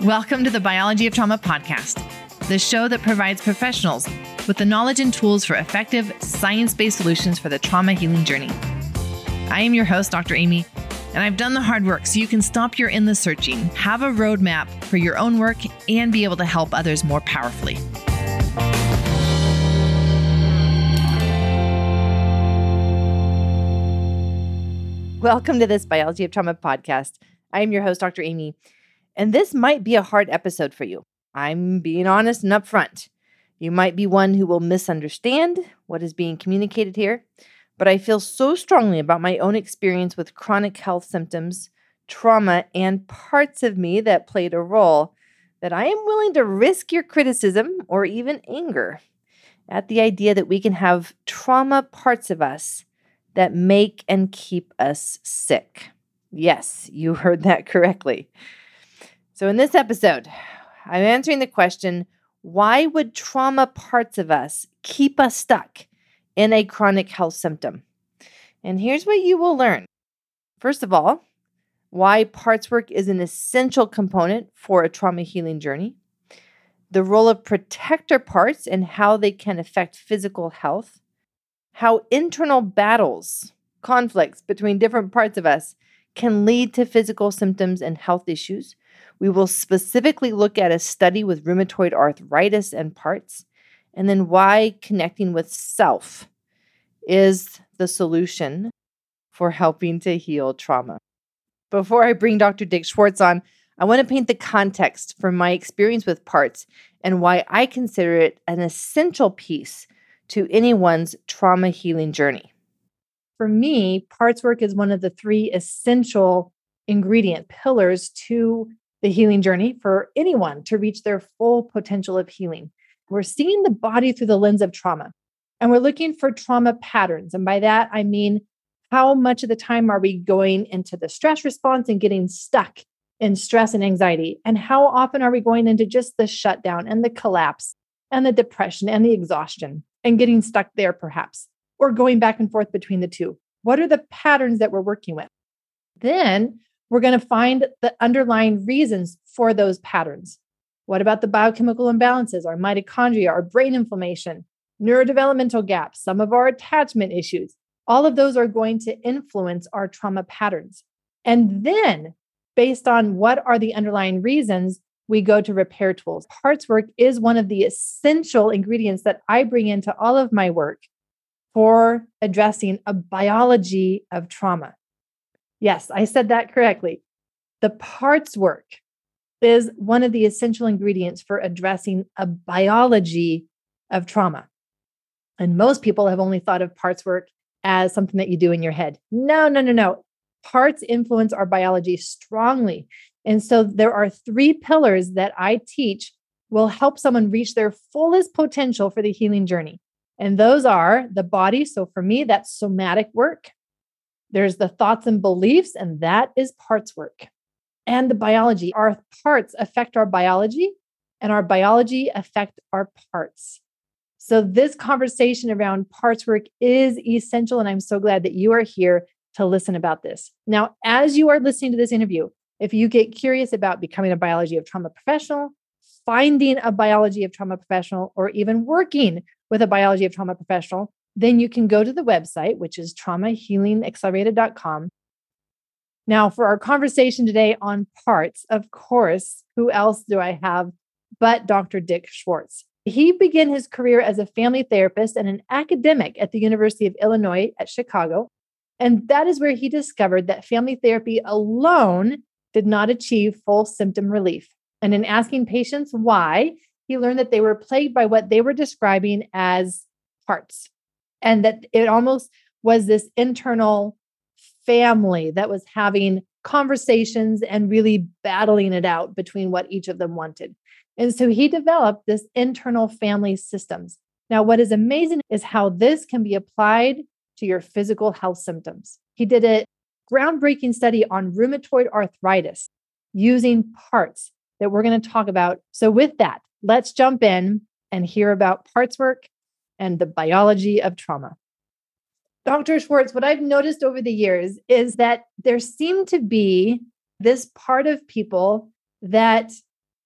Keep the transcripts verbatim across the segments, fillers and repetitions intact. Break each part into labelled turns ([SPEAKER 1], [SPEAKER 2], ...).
[SPEAKER 1] Welcome to the Biology of Trauma podcast, the show that provides professionals with the knowledge and tools for effective, science-based solutions for the trauma healing journey. I am your host, Doctor Amy, and I've done the hard work so you can stop your endless searching, have a roadmap for your own work, and be able to help others more powerfully. Welcome to this Biology of Trauma podcast. I am your host, Doctor Amy, and this might be a hard episode for you. I'm being honest and upfront. You might be one who will misunderstand what is being communicated here, but I feel so strongly about my own experience with chronic health symptoms, trauma, and parts of me that played a role that I am willing to risk your criticism or even anger at the idea that we can have trauma parts of us that make and keep us sick. Yes, you heard that correctly. So in this episode, I'm answering the question, why would trauma parts of us keep us stuck in a chronic health symptom? And here's what you will learn. First of all, why parts work is an essential component for a trauma healing journey. The role of protector parts and how they can affect physical health. How internal battles, conflicts between different parts of us can lead to physical symptoms and health issues. We will specifically look at a study with rheumatoid arthritis and parts, and then why connecting with self is the solution for helping to heal trauma. Before I bring Doctor Dick Schwartz on, I want to paint the context for my experience with parts and why I consider it an essential piece to anyone's trauma healing journey. For me, parts work is one of the three essential ingredient pillars to the healing journey for anyone to reach their full potential of healing. We're seeing the body through the lens of trauma, and we're looking for trauma patterns. And by that, I mean, how much of the time are we going into the stress response and getting stuck in stress and anxiety? And how often are we going into just the shutdown and the collapse and the depression and the exhaustion and getting stuck there perhaps, or going back and forth between the two? What are the patterns that we're working with? Then we're going to find the underlying reasons for those patterns. What about the biochemical imbalances, our mitochondria, our brain inflammation, neurodevelopmental gaps, some of our attachment issues? All of those are going to influence our trauma patterns. And then, based on what are the underlying reasons, we go to repair tools. Parts work is one of the essential ingredients that I bring into all of my work for addressing a biology of trauma. Yes, I said that correctly. The parts work is one of the essential ingredients for addressing a biology of trauma. And most people have only thought of parts work as something that you do in your head. No, no, no, no. Parts influence our biology strongly. And so there are three pillars that I teach will help someone reach their fullest potential for the healing journey. And those are the body. So for me, that's somatic work. There's the thoughts and beliefs, and that is parts work. And the biology. Our parts affect our biology, and our biology affect our parts. So this conversation around parts work is essential, and I'm so glad that you are here to listen about this. Now, as you are listening to this interview, if you get curious about becoming a biology of trauma professional, finding a biology of trauma professional, or even working with a biology of trauma professional, then you can go to the website, which is trauma healing accelerated dot com. Now, for our conversation today on parts, of course, who else do I have but Doctor Dick Schwartz? He began his career as a family therapist and an academic at the University of Illinois at Chicago. And that is where he discovered that family therapy alone did not achieve full symptom relief. And in asking patients why, he learned that they were plagued by what they were describing as parts, and that it almost was this internal family that was having conversations and really battling it out between what each of them wanted. And so he developed this internal family systems. Now, what is amazing is how this can be applied to your physical health symptoms. He did a groundbreaking study on rheumatoid arthritis using parts that we're going to talk about. So with that, let's jump in and hear about parts work and the biology of trauma. Doctor Schwartz, what I've noticed over the years is that there seemed to be this part of people that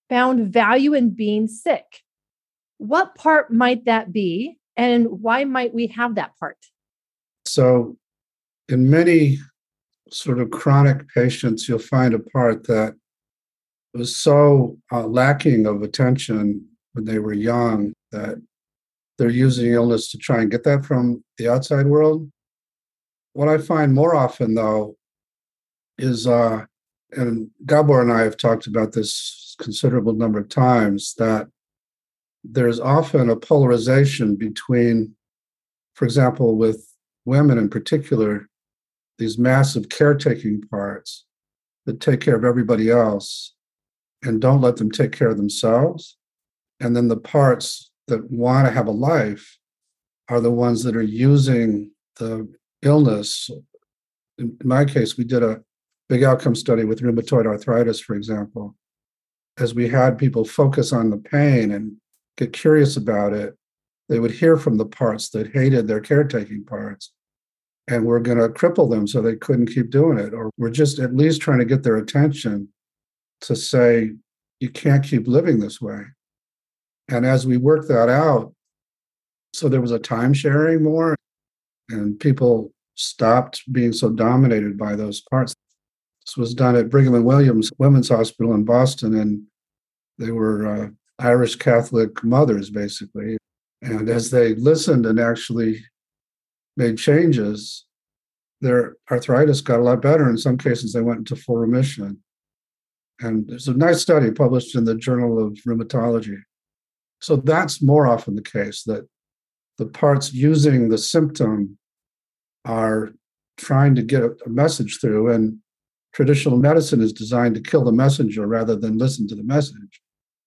[SPEAKER 1] found value in being sick. What part might that be? And why might we have that part?
[SPEAKER 2] So, in many sort of chronic patients, you'll find a part that was so uh, lacking of attention when they were young that they're using illness to try and get that from the outside world. What I find more often, though, is, uh, and Gabor and I have talked about this considerable number of times, that there's often a polarization between, for example, with women in particular, these massive caretaking parts that take care of everybody else and don't let them take care of themselves. And then the parts that want to have a life are the ones that are using the illness. In my case, we did a big outcome study with rheumatoid arthritis, for example. As we had people focus on the pain and get curious about it, they would hear from the parts that hated their caretaking parts and we're going to cripple them so they couldn't keep doing it. Or we're just at least trying to get their attention to say, you can't keep living this way. And as we worked that out, so there was a time sharing more and people stopped being so dominated by those parts. This was done at Brigham and Williams Women's Hospital in Boston, and they were uh, Irish Catholic mothers, basically. And as they listened and actually made changes, their arthritis got a lot better. In some cases, they went into full remission. And there's a nice study published in the Journal of Rheumatology. So that's more often the case, that the parts using the symptom are trying to get a message through, and traditional medicine is designed to kill the messenger rather than listen to the message.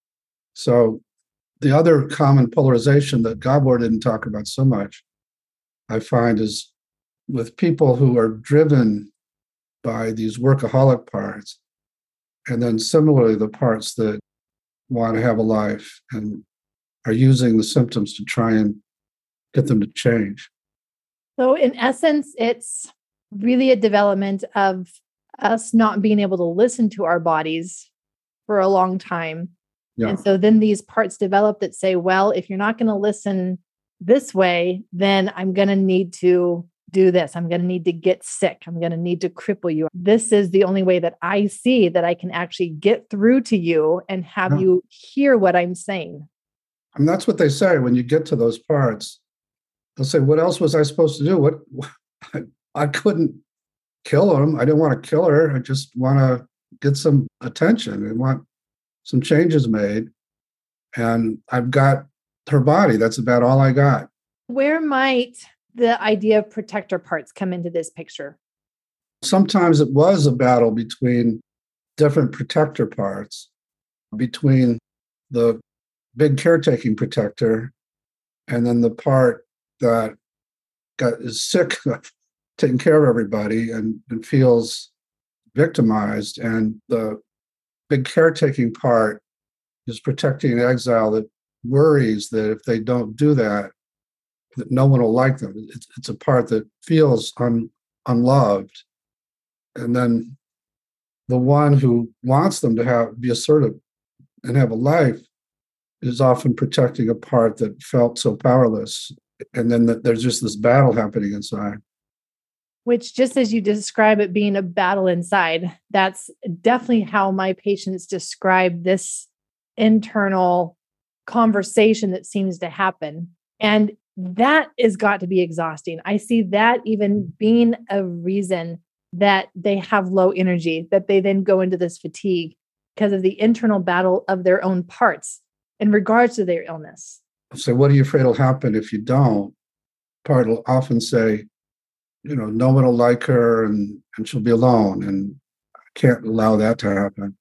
[SPEAKER 2] So the other common polarization that Gabor didn't talk about so much, I find, is with people who are driven by these workaholic parts, and then similarly the parts that want to have a life and are using the symptoms to try and get them to change.
[SPEAKER 1] So in essence, it's really a development of us not being able to listen to our bodies for a long time.
[SPEAKER 2] Yeah.
[SPEAKER 1] And so then these parts develop that say, well, if you're not going to listen this way, then I'm going to need to do this. I'm going to need to get sick. I'm going to need to cripple you. This is the only way that I see that I can actually get through to you and have
[SPEAKER 2] Yeah.
[SPEAKER 1] you hear what I'm saying.
[SPEAKER 2] And that's what they say when you get to those parts. They'll say, what else was I supposed to do? What, I, I couldn't kill him. I didn't want to kill her. I just want to get some attention and want some changes made. And I've got her body. That's about all I got.
[SPEAKER 1] Where might the idea of protector parts come into this picture?
[SPEAKER 2] Sometimes it was a battle between different protector parts, between the big caretaking protector and then the part that got is sick of taking care of everybody and, and feels victimized. And the big caretaking part is protecting an exile that worries that if they don't do that, that no one will like them. It's, it's a part that feels un, unloved. And then the one who wants them to have be assertive and have a life is often protecting a part that felt so powerless. And then the, there's just this battle happening inside.
[SPEAKER 1] Which, just as you describe it being a battle inside, that's definitely how my patients describe this internal conversation that seems to happen. And that has got to be exhausting. I see that even being a reason that they have low energy, that they then go into this fatigue because of the internal battle of their own parts in regards to their illness.
[SPEAKER 2] So what are you afraid will happen if you don't? Part will often say, you know, no one will like her and, and she'll be alone. And I can't allow that to happen.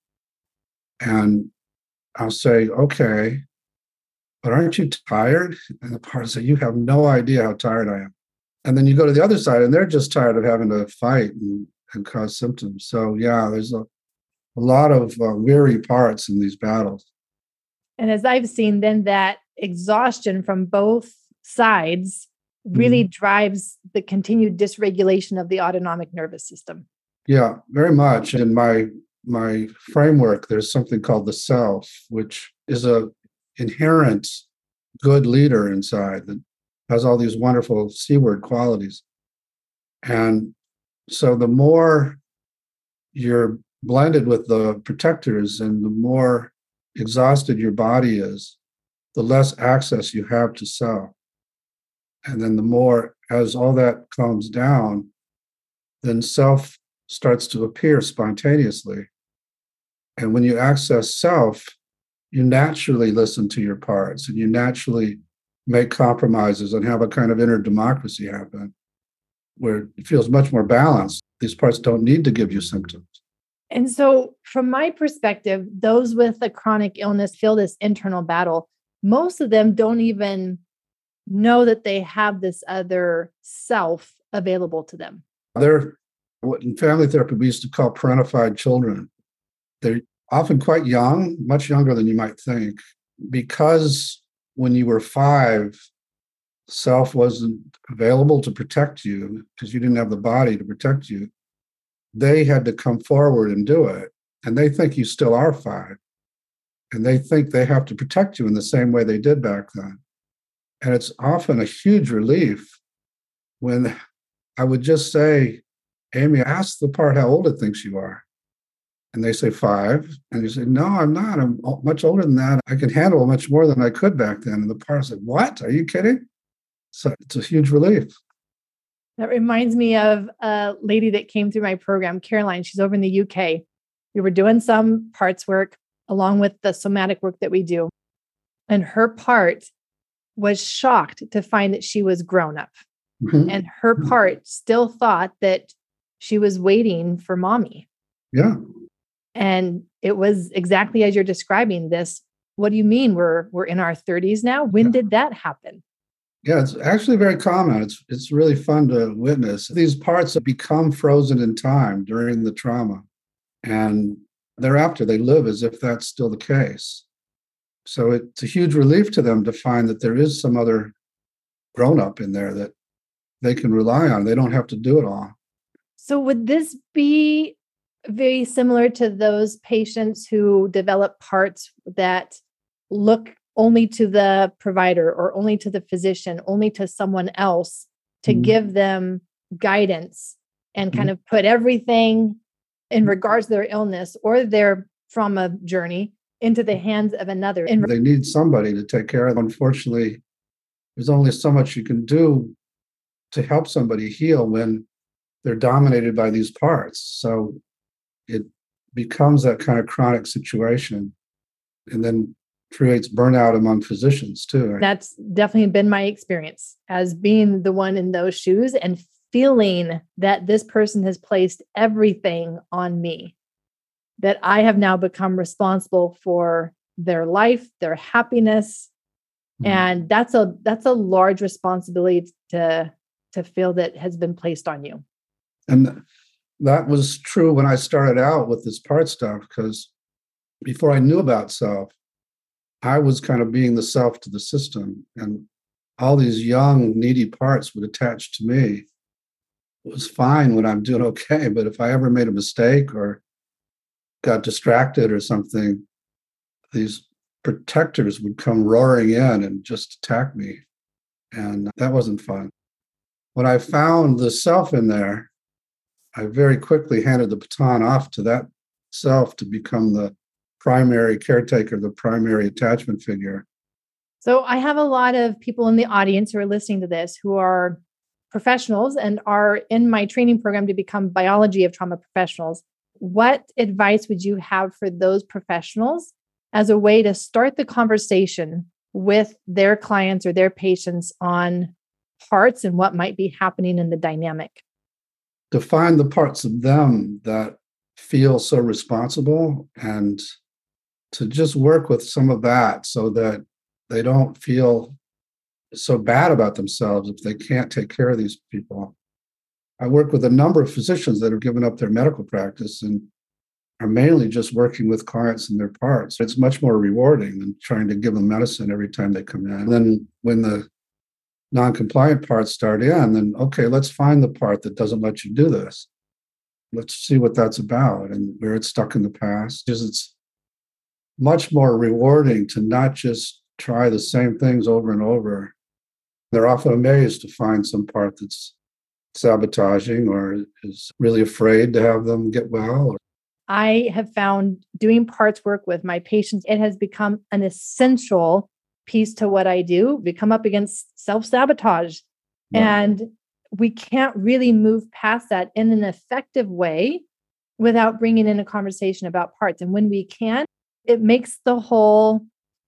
[SPEAKER 2] And I'll say, okay, but aren't you tired? And the part will say, you have no idea how tired I am. And then you go to the other side and they're just tired of having to fight and, and cause symptoms. So yeah, there's a, a lot of uh, weary parts in these battles. And
[SPEAKER 1] as I've seen, then that exhaustion from both sides really mm-hmm. drives the continued dysregulation of the autonomic nervous system.
[SPEAKER 2] Yeah, very much. In my my framework, there's something called the self, which is a inherent good leader inside that has all these wonderful C-word qualities. And so the more you're blended with the protectors and the more exhausted your body is, the less access you have to self. And then the more, as all that calms down, then self starts to appear spontaneously. And when you access self, you naturally listen to your parts and you naturally make compromises and have a kind of inner democracy happen where it feels much more balanced. These parts don't need to give you symptoms.
[SPEAKER 1] And so, from my perspective, those with a chronic illness feel this internal battle. Most of them don't even know that they have this other self available to them.
[SPEAKER 2] They're what in family therapy we used to call parentified children. They're often quite young, much younger than you might think, because when you were five, self wasn't available to protect you because you didn't have the body to protect you. They had to come forward and do it. And they think you still are five. And they think they have to protect you in the same way they did back then. And it's often a huge relief when I would just say, Amy, ask the part how old it thinks you are. And they say five. And you say, no, I'm not. I'm much older than that. I can handle much more than I could back then. And the part said, what? Are you kidding? So it's a huge relief.
[SPEAKER 1] That reminds me of a lady that came through my program, Caroline. She's over in the U K. We were doing some parts work along with the somatic work that we do. And her part was shocked to find that she was grown up. Mm-hmm. And her part still thought that she was waiting for mommy.
[SPEAKER 2] Yeah.
[SPEAKER 1] And it was exactly as you're describing this. What do you mean we're we're in our thirties now? When yeah. did that happen?
[SPEAKER 2] Yeah, it's actually very common. It's it's really fun to witness. These parts have become frozen in time during the trauma. And thereafter, they live as if that's still the case. So it's a huge relief to them to find that there is some other grown-up in there that they can rely on. They don't have to do it all.
[SPEAKER 1] So would this be very similar to those patients who develop parts that look only to the provider or only to the physician, only to someone else to mm-hmm. give them guidance and kind mm-hmm. of put everything in regards to their illness or their trauma journey into the hands of another? And
[SPEAKER 2] they need somebody to take care of them. Unfortunately, there's only so much you can do to help somebody heal when they're dominated by these parts. So it becomes that kind of chronic situation and then creates burnout among physicians too.
[SPEAKER 1] That's definitely been my experience as being the one in those shoes and feeling that this person has placed everything on me, that I have now become responsible for their life, their happiness. Mm-hmm. And that's a that's a large responsibility to, to feel that has been placed on you.
[SPEAKER 2] And that was true when I started out with this part stuff, because before I knew about self, I was kind of being the self to the system. And all these young, needy parts would attach to me. It was fine when I'm doing okay. But if I ever made a mistake or got distracted or something, these protectors would come roaring in and just attack me. And that wasn't fun. When I found the self in there, I very quickly handed the baton off to that self to become the primary caretaker, the primary attachment figure.
[SPEAKER 1] So I have a lot of people in the audience who are listening to this who are professionals and are in my training program to become biology of trauma professionals. What advice would you have for those professionals as a way to start the conversation with their clients or their patients on parts and what might be happening in the dynamic?
[SPEAKER 2] To find the parts of them that feel so responsible and to just work with some of that so that they don't feel so bad about themselves if they can't take care of these people. I work with a number of physicians that have given up their medical practice and are mainly just working with clients and their parts. It's much more rewarding than trying to give them medicine every time they come in. And then when the non-compliant parts start in, then, okay, let's find the part that doesn't let you do this. Let's see what that's about and where it's stuck in the past. Because it's much more rewarding to not just try the same things over and over. They're often amazed to find some part that's sabotaging or is really afraid to have them get well.
[SPEAKER 1] I have found doing parts work with my patients, it has become an essential piece to what I do. We come up against self-sabotage,
[SPEAKER 2] Yeah.
[SPEAKER 1] and we can't really move past that in an effective way without bringing in a conversation about parts. And when we can, it makes the whole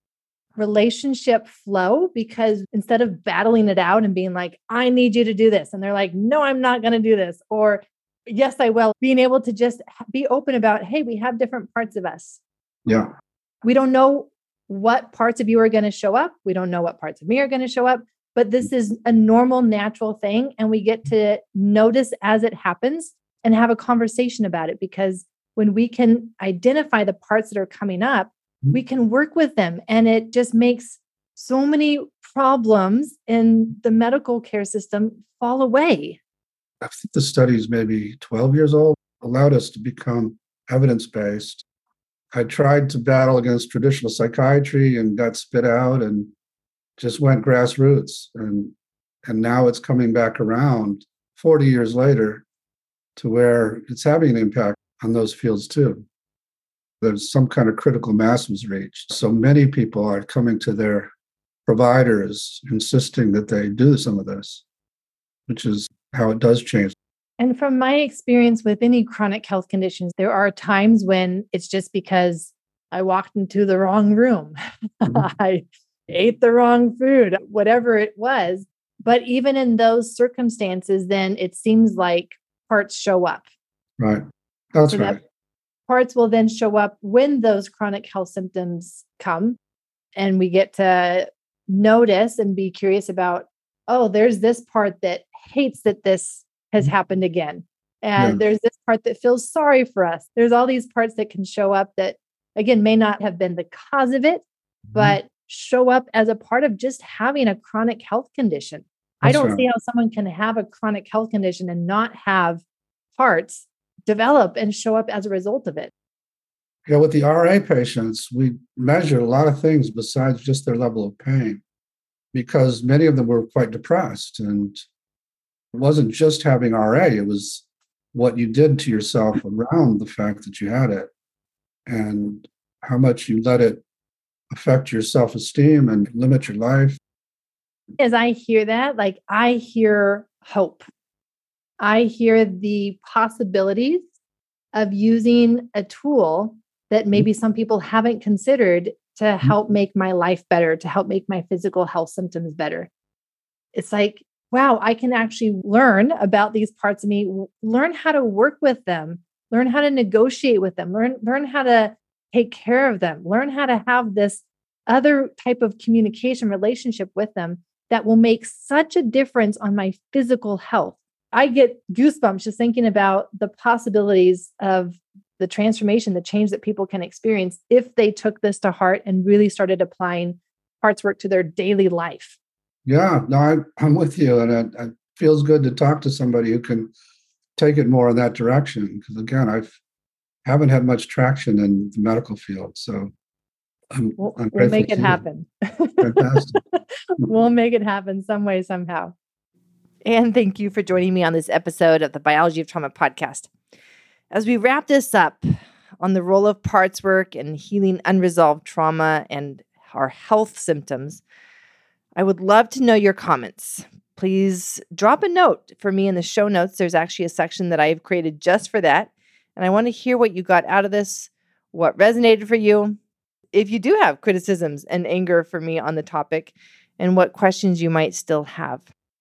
[SPEAKER 1] relationship flow, because instead of battling it out and being like, I need you to do this, and they're like, no, I'm not going to do this, or yes, I will, being able to just be open about, hey, we have different parts of us.
[SPEAKER 2] Yeah.
[SPEAKER 1] We don't know what parts of you are going to show up. We don't know what parts of me are going to show up, but this is a normal, natural thing. And we get to notice as it happens and have a conversation about it, because when we can identify the parts that are coming up, we can work with them. And it just makes so many problems in the medical care system fall away.
[SPEAKER 2] I think the studies maybe twelve years old allowed us to become evidence-based. I tried to battle against traditional psychiatry and got spit out and just went grassroots. And, and now it's coming back around forty years later to where it's having an impact on those fields too. There's some kind of critical mass was reached. So many people are coming to their providers insisting that they do some of this, which is how it does change.
[SPEAKER 1] And from my experience with any chronic health conditions, there are times when it's just because I walked into the wrong room. Mm-hmm. I ate the wrong food, whatever it was. But even in those circumstances, then it seems like parts show up.
[SPEAKER 2] Right. That's
[SPEAKER 1] so
[SPEAKER 2] right.
[SPEAKER 1] That parts will then show up when those chronic health symptoms come. And we get to notice and be curious about, oh, there's this part that hates that this has happened again. And yeah. There's this part that feels sorry for us. There's all these parts that can show up that, again, may not have been the cause of it, mm-hmm. but show up as a part of just having a chronic health condition. That's I don't right. see how someone can have a chronic health condition and not have parts develop and show up as a result of it.
[SPEAKER 2] Yeah, with the R A patients, we measured a lot of things besides just their level of pain, because many of them were quite depressed. And it wasn't just having R A, it was what you did to yourself around the fact that you had it and how much you let it affect your self-esteem and limit your life.
[SPEAKER 1] As I hear that, like I hear hope. I hear the possibilities of using a tool that maybe some people haven't considered to help make my life better, to help make my physical health symptoms better. It's like, wow, I can actually learn about these parts of me, learn how to work with them, learn how to negotiate with them, learn, learn how to take care of them, learn how to have this other type of communication relationship with them that will make such a difference on my physical health. I get goosebumps just thinking about the possibilities of the transformation, the change that people can experience if they took this to heart and really started applying parts work to their daily life.
[SPEAKER 2] Yeah, no, I, I'm with you. And it, it feels good to talk to somebody who can take it more in that direction. Because again, I haven't had much traction in the medical field. So I'm,
[SPEAKER 1] we'll,
[SPEAKER 2] I'm
[SPEAKER 1] we'll make it happen.
[SPEAKER 2] Fantastic.
[SPEAKER 1] We'll make it happen some way, somehow. And thank you for joining me on this episode of the Biology of Trauma podcast. As we wrap this up on the role of parts work and healing unresolved trauma and our health symptoms, I would love to know your comments. Please drop a note for me in the show notes. There's actually a section that I've created just for that. And I want to hear what you got out of this, what resonated for you. If you do have criticisms and anger for me on the topic, and what questions you might still have.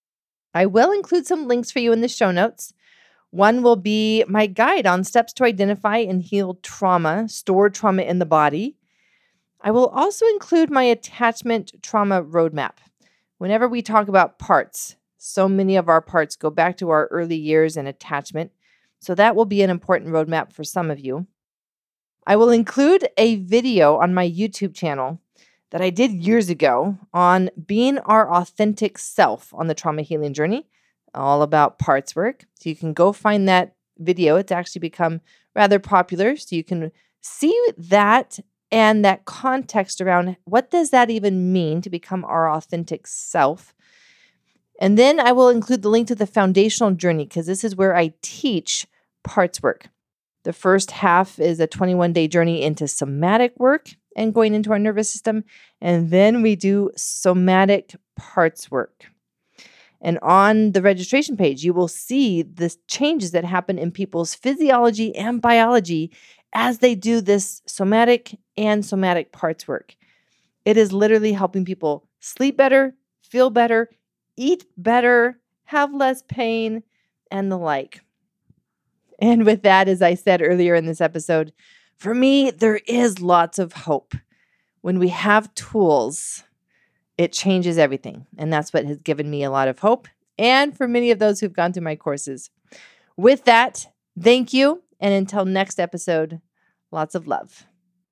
[SPEAKER 1] I will include some links for you in the show notes. One will be my guide on steps to identify and heal trauma, stored trauma in the body. I will also include my attachment trauma roadmap. Whenever we talk about parts, so many of our parts go back to our early years and attachment. So that will be an important roadmap for some of you. I will include a video on my YouTube channel that I did years ago on being our authentic self on the trauma healing journey, all about parts work. So you can go find that video. It's actually become rather popular, so you can see that and that context around what does that even mean to become our authentic self. And then I will include the link to the foundational journey because this is where I teach parts work. The first half is a twenty-one day journey into somatic work and going into our nervous system. And then we do somatic parts work. And on the registration page, you will see the changes that happen in people's physiology and biology as they do this somatic and somatic parts work. It is literally helping people sleep better, feel better, eat better, have less pain, and the like. And with that, as I said earlier in this episode, for me, there is lots of hope. When we have tools, it changes everything. And that's what has given me a lot of hope. And for many of those who've gone through my courses. With that, thank you. And until next episode, lots of love.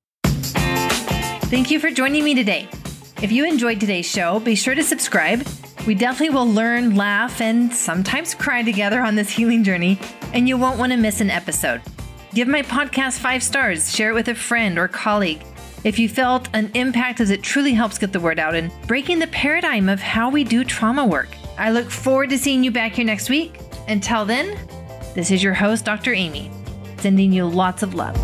[SPEAKER 3] Thank you for joining me today. If you enjoyed today's show, be sure to subscribe. We definitely will learn, laugh, and sometimes cry together on this healing journey, and you won't want to miss an episode. Give my podcast five stars, share it with a friend or colleague. If you felt an impact, as it truly helps get the word out and breaking the paradigm of how we do trauma work. I look forward to seeing you back here next week. Until then, this is your host, Doctor Amy, sending you lots of love.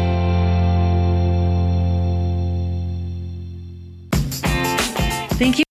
[SPEAKER 3] Thank you.